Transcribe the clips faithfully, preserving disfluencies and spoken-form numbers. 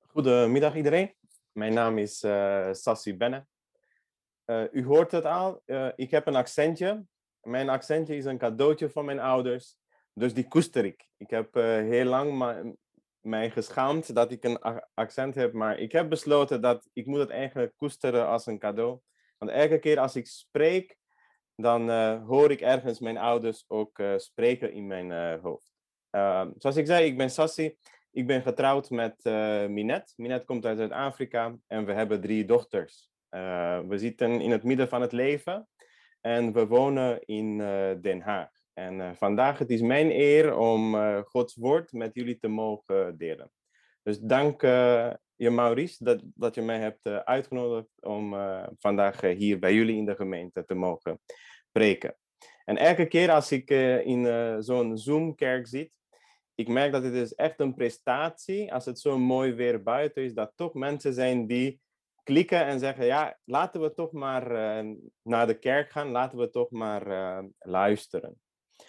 Goedemiddag iedereen. Mijn naam is uh, Sassi Benne. Uh, u hoort het al, uh, ik heb een accentje. Mijn accentje is een cadeautje van mijn ouders, dus die koester ik. Ik heb uh, heel lang ma- mij geschaamd dat ik een a- accent heb, maar ik heb besloten dat ik moet het eigenlijk koesteren als een cadeau. Want elke keer als ik spreek, dan uh, hoor ik ergens mijn ouders ook uh, spreken in mijn uh, hoofd. Uh, zoals ik zei, ik ben Sassi. Ik ben getrouwd met uh, Minette. Minette komt uit Zuid-Afrika en we hebben drie dochters. Uh, we zitten in het midden van het leven en we wonen in uh, Den Haag. En uh, vandaag het is mijn eer om uh, Gods woord met jullie te mogen delen. Dus dank uh, je Maurice dat, dat je mij hebt uh, uitgenodigd om uh, vandaag uh, hier bij jullie in de gemeente te mogen preken. En elke keer als ik uh, in uh, zo'n Zoom-kerk zit, ik merk dat het is echt een prestatie, als het zo mooi weer buiten is, dat toch mensen zijn die klikken en zeggen, ja, laten we toch maar uh, naar de kerk gaan, laten we toch maar uh, luisteren.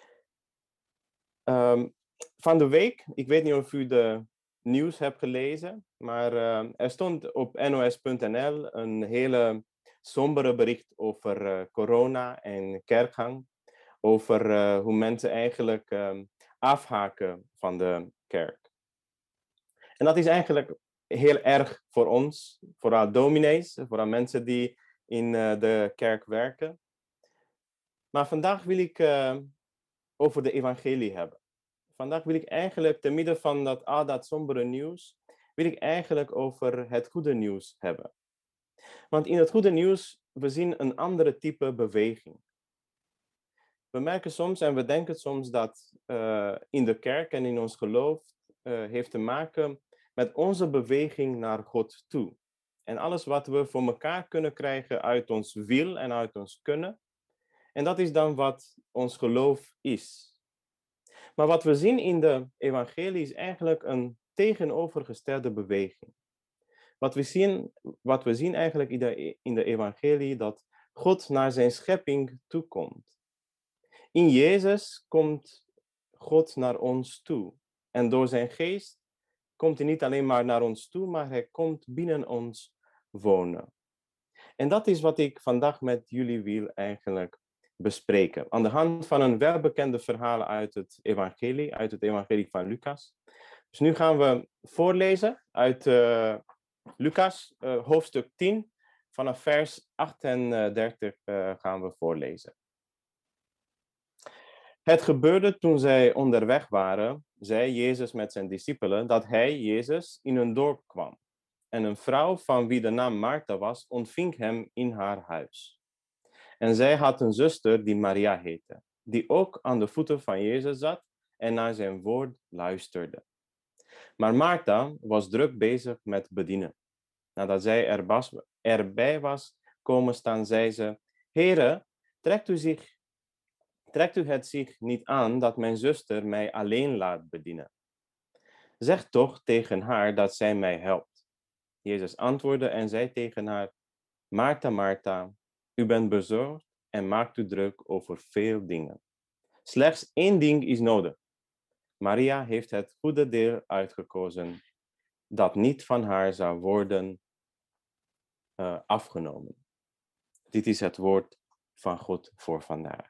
Um, van de week, ik weet niet of u de nieuws hebt gelezen, maar uh, er stond op N O S punt N L een hele sombere bericht over uh, corona en kerkgang. Over uh, hoe mensen eigenlijk um, afhaken van de kerk. En dat is eigenlijk heel erg voor ons, vooral dominees, vooral mensen die in uh, de kerk werken. Maar vandaag wil ik uh, over de evangelie hebben. Vandaag wil ik eigenlijk, te midden van dat, al dat sombere nieuws, wil ik eigenlijk over het goede nieuws hebben. Want in het goede nieuws, we zien een andere type beweging. We merken soms en we denken soms dat uh, in de kerk en in ons geloof uh, heeft te maken met onze beweging naar God toe. En alles wat we voor elkaar kunnen krijgen uit ons wil en uit ons kunnen. En dat is dan wat ons geloof is. Maar wat we zien in de evangelie is eigenlijk een tegenovergestelde beweging. Wat we zien, wat we zien eigenlijk in de, in de evangelie, dat God naar zijn schepping toekomt. In Jezus komt God naar ons toe. En door zijn geest komt hij niet alleen maar naar ons toe, maar hij komt binnen ons wonen. En dat is wat ik vandaag met jullie wil eigenlijk bespreken. Aan de hand van een welbekende verhaal uit het evangelie, uit het evangelie van Lucas. Dus nu gaan we voorlezen uit uh, Lucas, uh, hoofdstuk tien, vanaf vers achtendertig uh, gaan we voorlezen. Het gebeurde toen zij onderweg waren, zei Jezus met zijn discipelen, dat hij, Jezus, in een dorp kwam. En een vrouw van wie de naam Martha was, ontving hem in haar huis. En zij had een zuster die Maria heette, die ook aan de voeten van Jezus zat en naar zijn woord luisterde. Maar Martha was druk bezig met bedienen. Nadat zij er was, erbij was komen staan, zei ze, Heere, trekt u zich Trekt u het zich niet aan dat mijn zuster mij alleen laat bedienen? Zeg toch tegen haar dat zij mij helpt. Jezus antwoordde en zei tegen haar, Martha, Martha, u bent bezorgd en maakt u druk over veel dingen. Slechts één ding is nodig. Maria heeft het goede deel uitgekozen, dat niet van haar zou worden uh, afgenomen. Dit is het woord van God voor vandaag.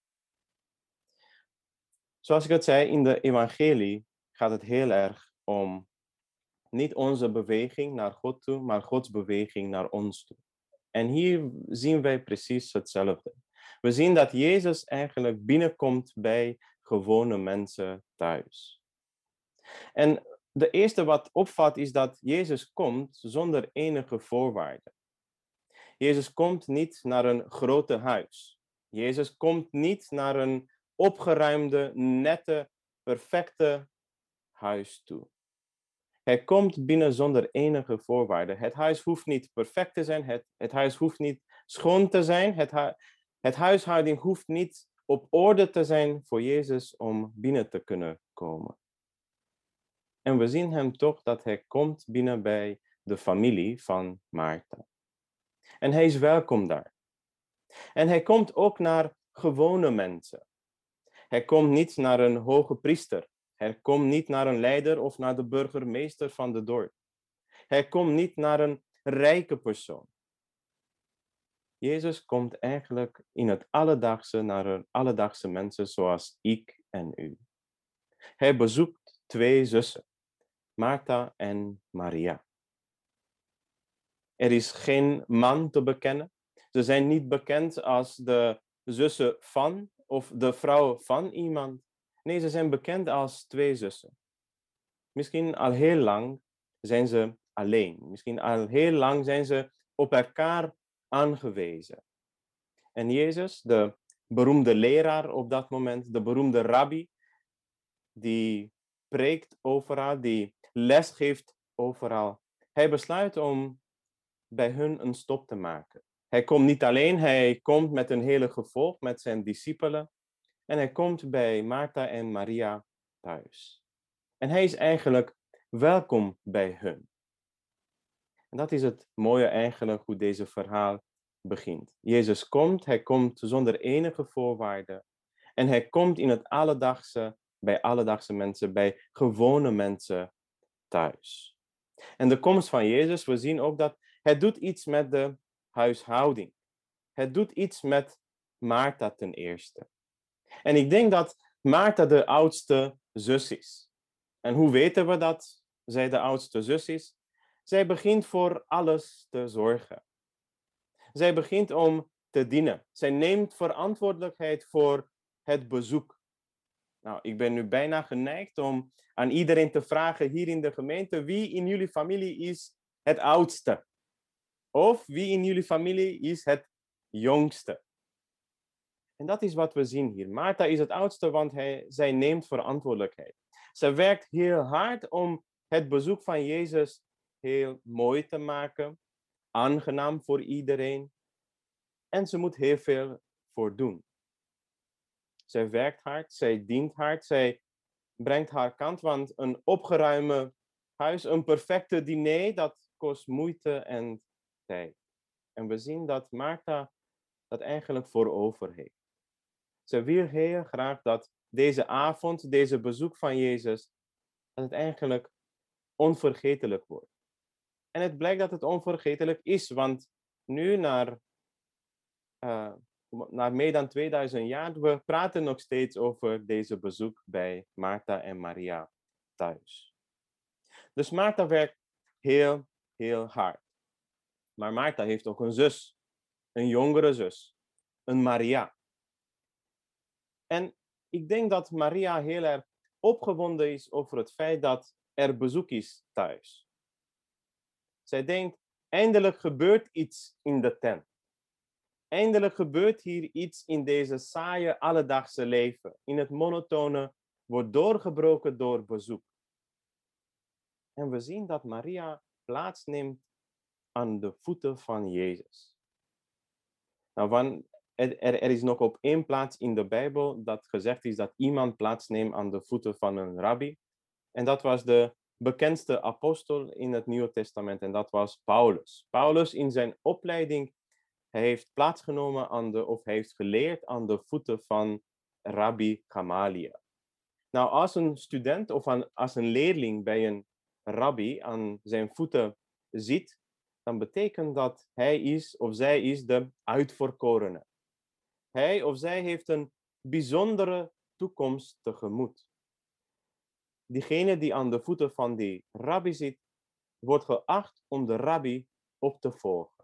Zoals ik het zei, in de evangelie gaat het heel erg om niet onze beweging naar God toe, maar Gods beweging naar ons toe. En hier zien wij precies hetzelfde. We zien dat Jezus eigenlijk binnenkomt bij gewone mensen thuis. En de eerste wat opvalt is dat Jezus komt zonder enige voorwaarden. Jezus komt niet naar een grote huis. Jezus komt niet naar een opgeruimde, nette, perfecte huis toe. Hij komt binnen zonder enige voorwaarden. Het huis hoeft niet perfect te zijn. Het, het huis hoeft niet schoon te zijn. Het, hu het huishouding hoeft niet op orde te zijn voor Jezus om binnen te kunnen komen. En we zien hem toch dat hij komt binnen bij de familie van Martha. En hij is welkom daar. En hij komt ook naar gewone mensen. Hij komt niet naar een hoge priester. Hij komt niet naar een leider of naar de burgemeester van de dorp. Hij komt niet naar een rijke persoon. Jezus komt eigenlijk in het alledaagse naar een alledaagse mensen zoals ik en u. Hij bezoekt twee zussen, Martha en Maria. Er is geen man te bekennen. Ze zijn niet bekend als de zussen van of de vrouw van iemand. Nee, ze zijn bekend als twee zussen. Misschien al heel lang zijn ze alleen. Misschien al heel lang zijn ze op elkaar aangewezen. En Jezus, de beroemde leraar op dat moment, de beroemde rabbi, die preekt overal, die les geeft overal. Hij besluit om bij hun een stop te maken. Hij komt niet alleen, hij komt met een hele gevolg, met zijn discipelen. En hij komt bij Martha en Maria thuis. En hij is eigenlijk welkom bij hun. En dat is het mooie eigenlijk hoe deze verhaal begint. Jezus komt, hij komt zonder enige voorwaarden. En hij komt in het alledaagse, bij alledaagse mensen, bij gewone mensen thuis. En de komst van Jezus, we zien ook dat het doet iets met de huishouding. Het doet iets met Maartha ten eerste. En ik denk dat Maartha de oudste zus is. En hoe weten we dat zij de oudste zus is? Zij begint voor alles te zorgen. Zij begint om te dienen. Zij neemt verantwoordelijkheid voor het bezoek. Nou, ik ben nu bijna geneigd om aan iedereen te vragen hier in de gemeente, wie in jullie familie is het oudste? Of wie in jullie familie is het jongste? En dat is wat we zien hier. Martha is het oudste, want hij, zij neemt verantwoordelijkheid. Ze werkt heel hard om het bezoek van Jezus heel mooi te maken, aangenaam voor iedereen. En ze moet heel veel voor doen. Zij werkt hard, zij dient hard, zij brengt haar kant, want een opgeruimde huis, een perfecte diner, dat kost moeite en tijd. En we zien dat Martha dat eigenlijk voor over heeft. Ze wil heel graag dat deze avond, deze bezoek van Jezus, dat het eigenlijk onvergetelijk wordt. En het blijkt dat het onvergetelijk is, want nu, naar, uh, naar meer dan tweeduizend jaar, we praten nog steeds over deze bezoek bij Martha en Maria thuis. Dus Martha werkt heel, heel hard. Maar Martha heeft ook een zus, een jongere zus, een Maria. En ik denk dat Maria heel erg opgewonden is over het feit dat er bezoek is thuis. Zij denkt, eindelijk gebeurt iets in de tent. Eindelijk gebeurt hier iets in deze saaie alledaagse leven. In het monotone wordt doorgebroken door bezoek. En we zien dat Maria plaatsneemt aan de voeten van Jezus. Nou, van, er, er is nog op één plaats in de Bijbel dat gezegd is dat iemand plaatsneemt aan de voeten van een rabbi. En dat was de bekendste apostel in het Nieuwe Testament en dat was Paulus. Paulus in zijn opleiding hij heeft plaatsgenomen aan de, of hij heeft geleerd aan de voeten van Rabbi Gamaliel. Nou, als een student of aan, als een leerling bij een rabbi aan zijn voeten zit, dan betekent dat hij is of zij is de uitverkorene. Hij of zij heeft een bijzondere toekomst tegemoet. Diegene die aan de voeten van die rabbi zit, wordt geacht om de rabbi op te volgen.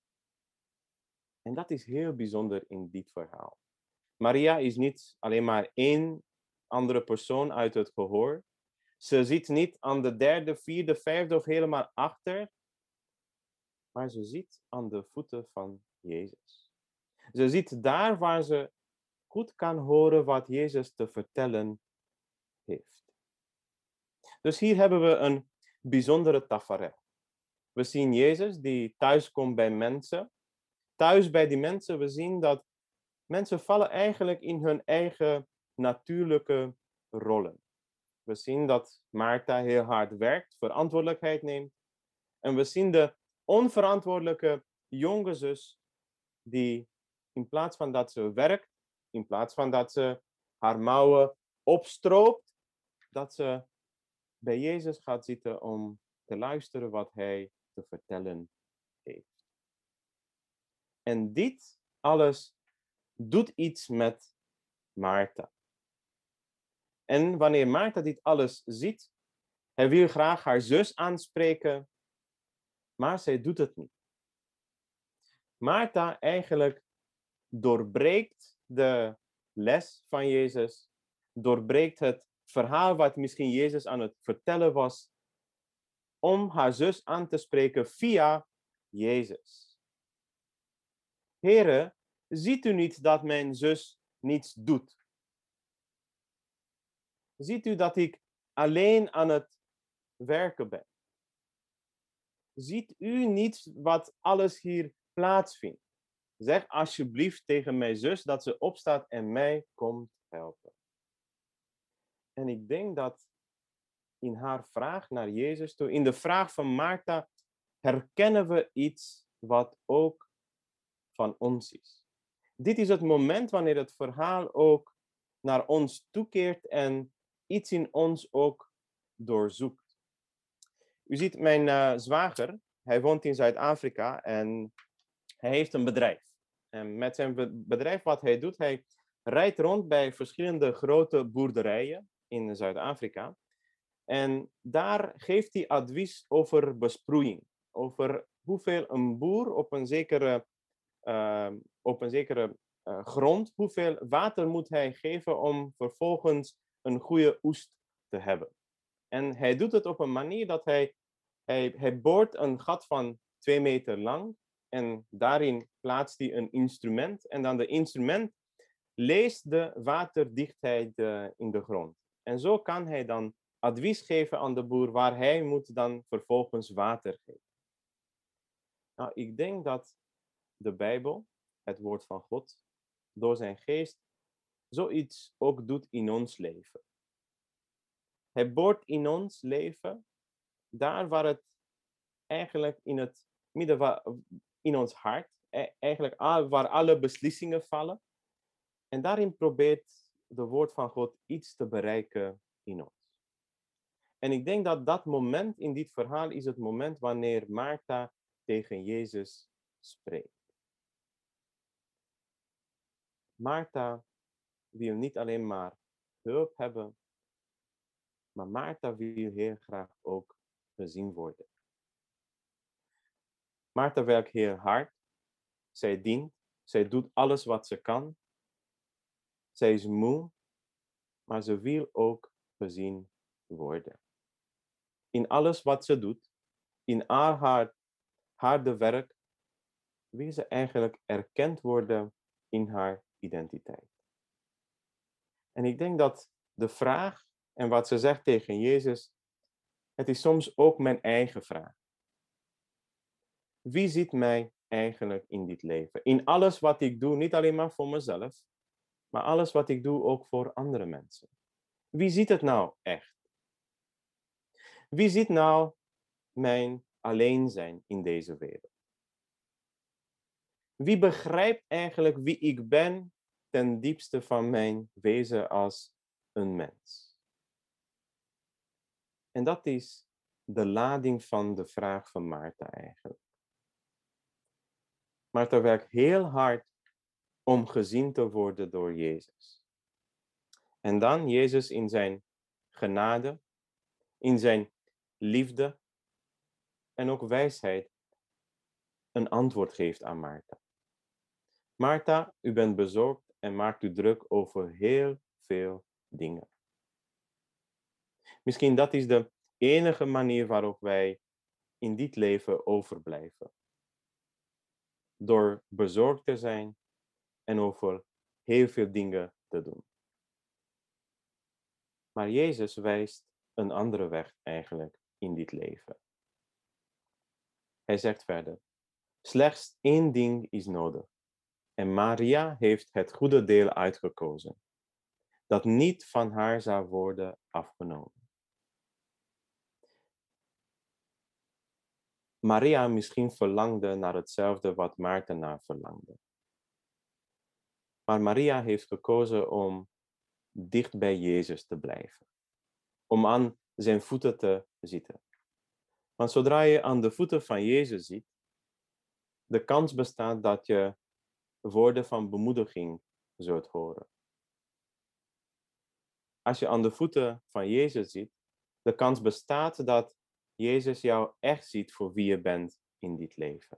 En dat is heel bijzonder in dit verhaal. Maria is niet alleen maar één andere persoon uit het gehoor. Ze zit niet aan de derde, vierde, vijfde of helemaal achter. Maar ze zit aan de voeten van Jezus. Ze zit daar waar ze goed kan horen wat Jezus te vertellen heeft. Dus hier hebben we een bijzondere tafereel. We zien Jezus die thuis komt bij mensen. Thuis bij die mensen, we zien dat mensen vallen eigenlijk in hun eigen natuurlijke rollen. We zien dat Martha heel hard werkt, verantwoordelijkheid neemt. En we zien de onverantwoordelijke jonge zus die in plaats van dat ze werkt, in plaats van dat ze haar mouwen opstroopt, dat ze bij Jezus gaat zitten om te luisteren wat hij te vertellen heeft. En dit alles doet iets met Maarten. En wanneer Maarten dit alles ziet, hij wil graag haar zus aanspreken, maar zij doet het niet. Maarten eigenlijk doorbreekt de les van Jezus, doorbreekt het verhaal wat misschien Jezus aan het vertellen was, om haar zus aan te spreken via Jezus. Here, ziet u niet dat mijn zus niets doet? Ziet u dat ik alleen aan het werken ben? Ziet u niet wat alles hier plaatsvindt? Zeg alsjeblieft tegen mijn zus dat ze opstaat en mij komt helpen. En ik denk dat in haar vraag naar Jezus toe, in de vraag van Martha, herkennen we iets wat ook van ons is. Dit is het moment wanneer het verhaal ook naar ons toekeert en iets in ons ook doorzoekt. U ziet mijn uh, zwager, hij woont in Zuid-Afrika en hij heeft een bedrijf. En met zijn bedrijf wat hij doet, hij rijdt rond bij verschillende grote boerderijen in Zuid-Afrika. En daar geeft hij advies over besproeiing. Over hoeveel een boer op een zekere, uh, op een zekere uh, grond, hoeveel water moet hij geven om vervolgens een goede oest te hebben. En hij doet het op een manier dat hij, hij, hij boort een gat van twee meter lang. En daarin plaatst hij een instrument. En dan de instrument leest de waterdichtheid uh, in de grond. En zo kan hij dan advies geven aan de boer waar hij moet dan vervolgens water geven. Nou, ik denk dat de Bijbel, het woord van God, door zijn geest, zoiets ook doet in ons leven. Hij boort in ons leven, daar waar het eigenlijk in het midden van, in ons hart, eigenlijk waar alle beslissingen vallen. En daarin probeert de woord van God iets te bereiken in ons. En ik denk dat dat moment in dit verhaal is het moment wanneer Martha tegen Jezus spreekt. Martha wil niet alleen maar hulp hebben, maar Martha wil heel graag ook gezien worden. Martha werkt heel hard. Zij dient. Zij doet alles wat ze kan. Zij is moe, maar ze wil ook gezien worden. In alles wat ze doet, in al haar harde werk, wil ze eigenlijk erkend worden in haar identiteit. En ik denk dat de vraag en wat ze zegt tegen Jezus, het is soms ook mijn eigen vraag. Wie ziet mij eigenlijk in dit leven? In alles wat ik doe, niet alleen maar voor mezelf, maar alles wat ik doe ook voor andere mensen. Wie ziet het nou echt? Wie ziet nou mijn alleen zijn in deze wereld? Wie begrijpt eigenlijk wie ik ben ten diepste van mijn wezen als een mens? En dat is de lading van de vraag van Martha eigenlijk. Martha werkt heel hard om gezien te worden door Jezus. En dan Jezus in zijn genade, in zijn liefde en ook wijsheid een antwoord geeft aan Martha. Martha, u bent bezorgd en maakt u druk over heel veel dingen. Misschien dat is de enige manier waarop wij in dit leven overblijven. Door bezorgd te zijn en over heel veel dingen te doen. Maar Jezus wijst een andere weg eigenlijk in dit leven. Hij zegt verder, slechts één ding is nodig. En Maria heeft het goede deel uitgekozen, dat niet van haar zou worden afgenomen. Maria misschien verlangde naar hetzelfde wat Maarten naar verlangde. Maar Maria heeft gekozen om dicht bij Jezus te blijven. Om aan zijn voeten te zitten. Want zodra je aan de voeten van Jezus zit, de kans bestaat dat je woorden van bemoediging zult horen. Als je aan de voeten van Jezus zit, de kans bestaat dat Jezus jou echt ziet voor wie je bent in dit leven.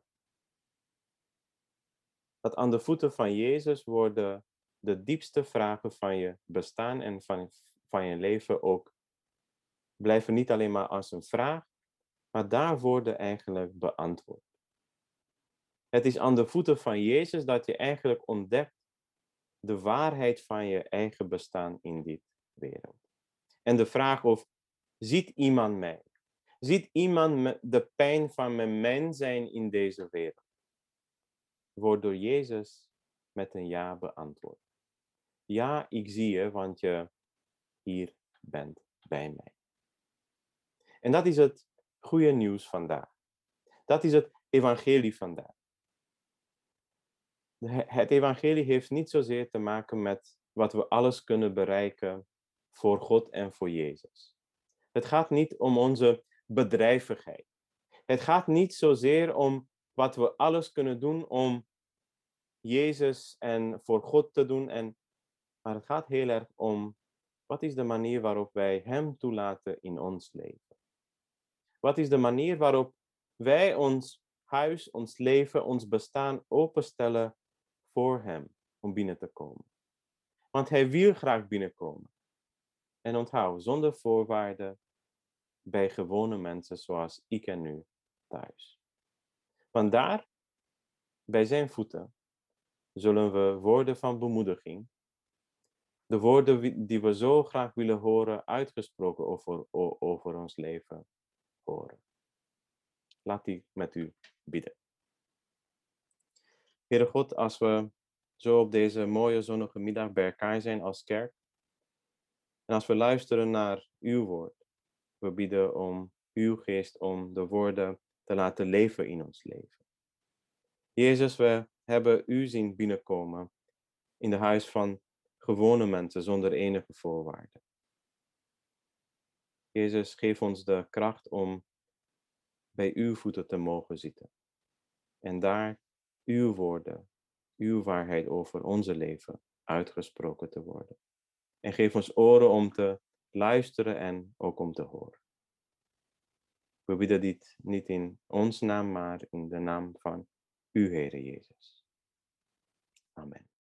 Dat aan de voeten van Jezus worden de diepste vragen van je bestaan en van, van je leven ook blijven niet alleen maar als een vraag, maar daar worden eigenlijk beantwoord. Het is aan de voeten van Jezus dat je eigenlijk ontdekt de waarheid van je eigen bestaan in dit wereld. En de vraag of, ziet iemand mij? Ziet iemand de pijn van mijn mens zijn in deze wereld? Wordt door Jezus met een ja beantwoord. Ja, ik zie je, want je hier bent bij mij. En dat is het goede nieuws vandaag. Dat is het evangelie vandaag. Het evangelie heeft niet zozeer te maken met wat we alles kunnen bereiken voor God en voor Jezus. Het gaat niet om onze bedrijvigheid. Het gaat niet zozeer om wat we alles kunnen doen om Jezus en voor God te doen. En, maar het gaat heel erg om wat is de manier waarop wij Hem toelaten in ons leven. Wat is de manier waarop wij ons huis, ons leven, ons bestaan openstellen voor Hem om binnen te komen. Want Hij wil graag binnenkomen. En onthoud, zonder voorwaarden, bij gewone mensen zoals ik en u thuis. Want daar, bij zijn voeten, zullen we woorden van bemoediging, de woorden die we zo graag willen horen, uitgesproken over, over ons leven, horen. Laat ik met u bidden. Heere God, als we zo op deze mooie zonnige middag bij elkaar zijn als kerk, en als we luisteren naar uw woord, we bidden om uw geest om de woorden te laten leven in ons leven. Jezus, we hebben u zien binnenkomen in de huis van gewone mensen zonder enige voorwaarden. Jezus, geef ons de kracht om bij uw voeten te mogen zitten. En daar uw woorden, uw waarheid over onze leven uitgesproken te worden. En geef ons oren om te luisteren en ook om te horen. We bidden dit niet in ons naam, maar in de naam van uw Heere Jezus. Amen.